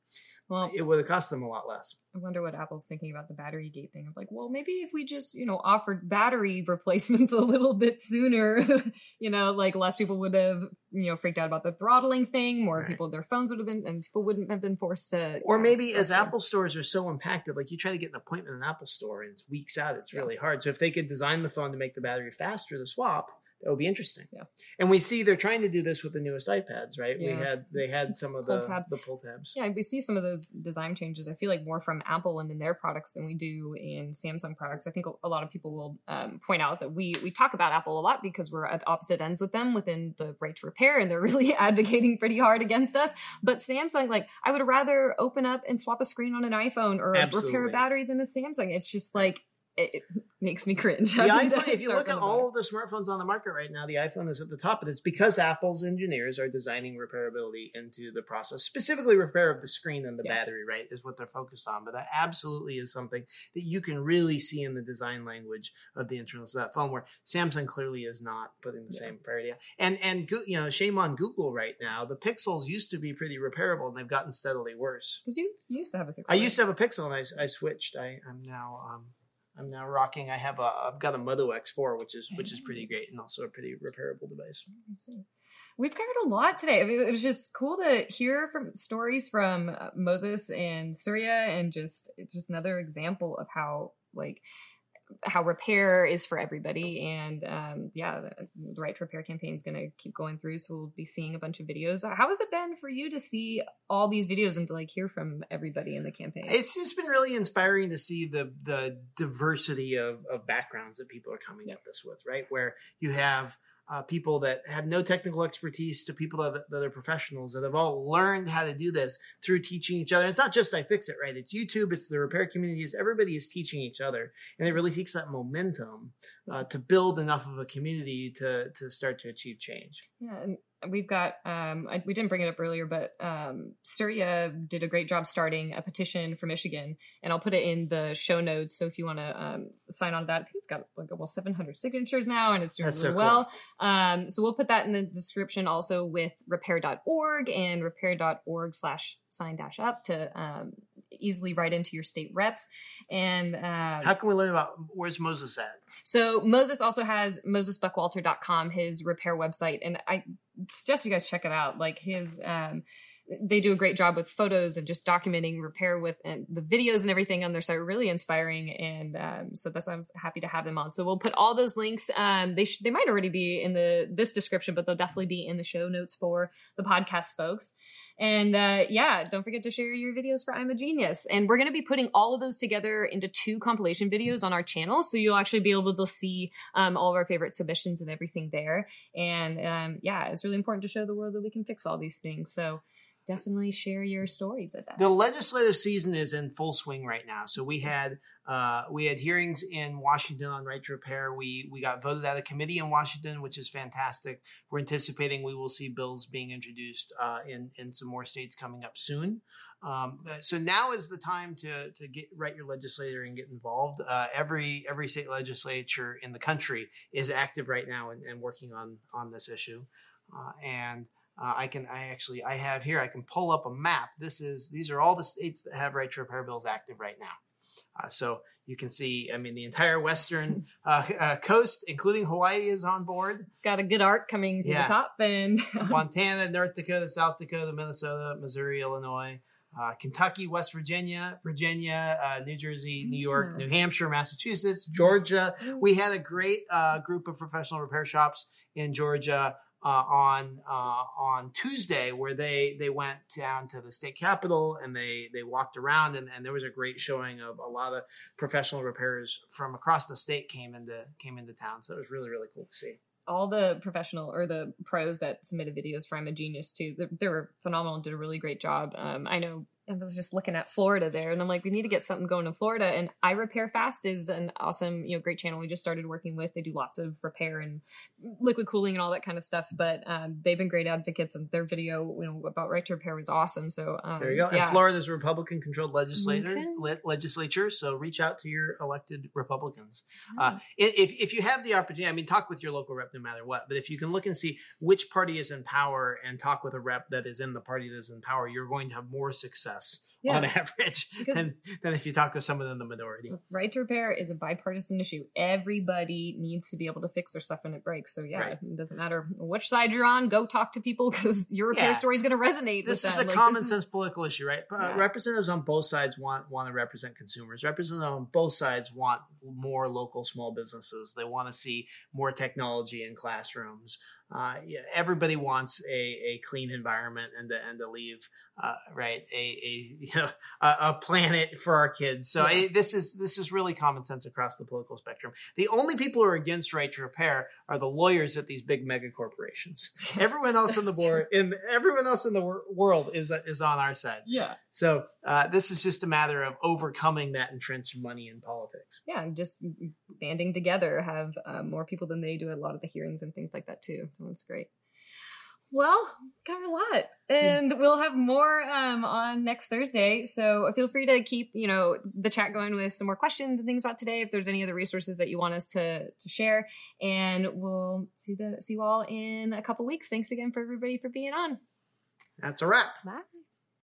Well, it would have cost them a lot less. I wonder what Apple's thinking about the battery gate thing. Of like, well, maybe if we just, you know, offered battery replacements a little bit sooner, you know, like less people would have, you know, freaked out about the throttling thing. More Right. people, their phones would have been, and people wouldn't have been forced to. Or yeah, maybe as okay. Apple stores are so impacted, like you try to get an appointment in an Apple store and it's weeks out, it's Yeah. really hard. So if they could design the phone to make the battery faster to swap, that would be interesting. Yeah. And we see they're trying to do this with the newest iPads, right? Yeah. We had they had some of Pull the tab. the pull tabs. Yeah, we see some of those design changes. I feel like more from Apple and in their products than we do in Samsung products. I think a lot of people will um, point out that we we talk about Apple a lot because we're at opposite ends with them within the right to repair, and they're really advocating pretty hard against us. But Samsung, like, I would rather open up and swap a screen on an iPhone or Absolutely. repair a battery than a Samsung. It's just like it, it makes me cringe. The having to iPhone, if you start look at from the all bottom. of the smartphones on the market right now, the iPhone is at the top, and it's because Apple's engineers are designing repairability into the process, specifically repair of the screen and the Yeah. battery, right, is what they're focused on. But that absolutely is something that you can really see in the design language of the internals of that phone, where Samsung clearly is not putting the Yeah. same priority. And, and Goo- you know, shame on Google right now. The Pixels used to be pretty repairable, and they've gotten steadily worse. Because you, you used to have a Pixel. I used to have a Pixel, and I, I switched. I, I'm now... Um, I'm now rocking. I have a. I've got a Moto X four, which is which is pretty great and also a pretty repairable device. We've covered a lot today. I mean, it was just cool to hear from stories from uh, Moses and Surya, and just just another example of how like how repair is for everybody. And um, yeah, the, the Right to Repair campaign is going to keep going through, so we'll be seeing a bunch of videos. How has it been for you to see all these videos and to like hear from everybody in the campaign? It's just been really inspiring to see the the diversity of, of backgrounds that people are coming Yep. at this with, right? Where you have uh, people that have no technical expertise to people that, that are professionals that have all learned how to do this through teaching each other. It's not just iFixit, right? It's YouTube, it's the repair communities. Everybody is teaching each other. And it really takes that momentum uh, to build enough of a community to, to start to achieve change. Yeah, and we've got, um, I, we didn't bring it up earlier, but um, Surya did a great job starting a petition for Michigan, and I'll put it in the show notes. So if you want to um, sign on to that, I think it's got like almost seven hundred signatures now, and it's doing That's really so well. Um, so we'll put that in the description also with repair dot org and repair dot org slash sign dash up to um, easily write into your state reps. And um, How can we learn about, where's Moses at? so Moses also has moses buckwalter dot com, his repair website. And I suggest you guys check it out. Like his, um, they do a great job with photos and just documenting repair with and the videos and everything on their site. Really inspiring. And um, so that's why I'm happy to have them on. So we'll put all those links. Um, they sh- they might already be in the this description, but they'll definitely be in the show notes for the podcast folks. And uh, yeah, don't forget to share your videos for I'm a Genius. And we're going to be putting all of those together into two compilation videos on our channel. So you'll actually be able to see um, all of our favorite submissions and everything there. And um, yeah, it's really important to show the world that we can fix all these things. So definitely share your stories with us. The legislative season is in full swing right now. So we had uh, we had hearings in Washington on right to repair. We we got voted out of committee in Washington, which is fantastic. We're anticipating we will see bills being introduced uh, in in some more states coming up soon. Um, so now is the time to to get write your legislator and get involved. Uh, every every state legislature in the country is active right now and, and working on on this issue, uh, and. Uh, I can, I actually, I have here, I can pull up a map. This is, these are all the states that have right to repair bills active right now. Uh, so you can see, I mean, the entire Western uh, uh, coast, including Hawaii, is on board. It's got a good arc coming from Yeah. the top. And Montana, North Dakota, South Dakota, Minnesota, Missouri, Illinois, uh, Kentucky, West Virginia, Virginia, uh, New Jersey, New York, Yeah. New Hampshire, Massachusetts, Georgia. We had a great uh, group of professional repair shops in Georgia uh, on uh, on Tuesday, where they they went down to the state capitol and they they walked around, and, and there was a great showing of a lot of professional repairers from across the state came into came into town. So it was really really cool to see. all the professional or the pros that submitted videos for I'm a Genius too, they, they were phenomenal and did a really great job. Um, I know I was just looking at Florida there, and I'm like, we need to get something going in Florida. And I Repair Fast is an awesome, you know, great channel we just started working with. They do lots of repair and liquid cooling and all that kind of stuff. But um, they've been great advocates, and their video, you know, about right to repair was awesome. So um, There you go. Yeah. And Florida's a Republican-controlled legislator Okay. le- legislature, so reach out to your elected Republicans. Yeah. Uh, i- if if you have the opportunity, I mean, talk with your local rep no matter what. But if you can look and see which party is in power and talk with a rep that is in the party that is in power, you're going to have more success Yeah. on average Because- than, than if you talk to someone in the minority. Right to repair is a bipartisan issue. Everybody needs to be able to fix their stuff when it breaks. So yeah, Right. it doesn't matter which side you're on. Go talk to people because your repair Yeah. story is going to resonate. This with is them. a Like, common this is- sense political issue, right? Uh, Yeah. Representatives on both sides want want to represent consumers. Representatives on both sides want more local small businesses. They want to see more technology in classrooms. Uh, yeah, everybody wants a, a clean environment and to and to leave uh, right a, a you know a, a planet for our kids. So Yeah. I, this is this is really common sense across the political spectrum. The only people who are against right to repair are the lawyers at these big mega corporations. Everyone else in the board in everyone else in the wor- world is is on our side. Yeah. So uh, this is just a matter of overcoming that entrenched money in politics. Yeah. and Just banding together, have uh, more people than they do at a lot of the hearings and things like that too. So it's great. Well, covered a lot, and yeah. we'll have more um, on next Thursday. So feel free to keep, you know, the chat going with some more questions and things about today. If there's any other resources that you want us to to share, and we'll see the see you all in a couple weeks. Thanks again for everybody for being on. That's a wrap. Bye.